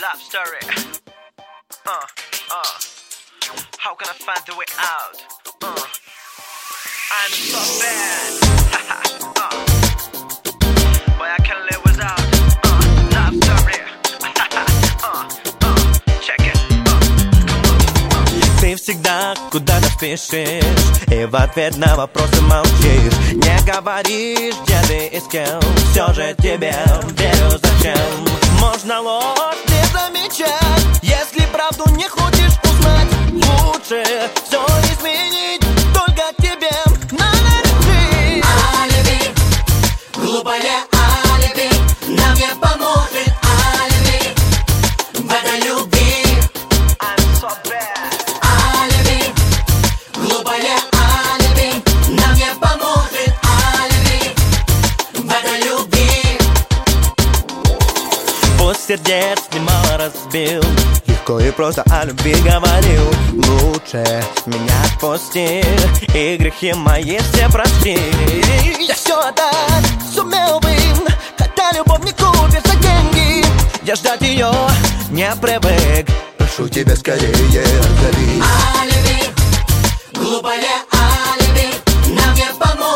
love story. How can I find the way out? I'm so bad. But I can't live without love story. Check it. Ты всегда куда-то спешишь и в ответ на вопросы молчишь. Не говоришь, где ты и с кем. Все же тебе верю, зачем? Можно ложь не замечать, если правду не хочешь узнать. Лучше все изменить, только тебе надо решить. Алиби, глупое алиби, нам не поможет алиби в этой любви. I'm so bad. Алиби, глупое алиби, нам не поможет алиби в этой любви. Пусть сердец немало разбил, легко и просто о любви говорил. Лучше меня отпусти и грехи мои все прости. Я все отдать сумел бы, хотя любовь не купишь за деньги. Я ждать ее не привык, прошу тебя скорее отзови. Алиби, глупое алиби, нам не поможет.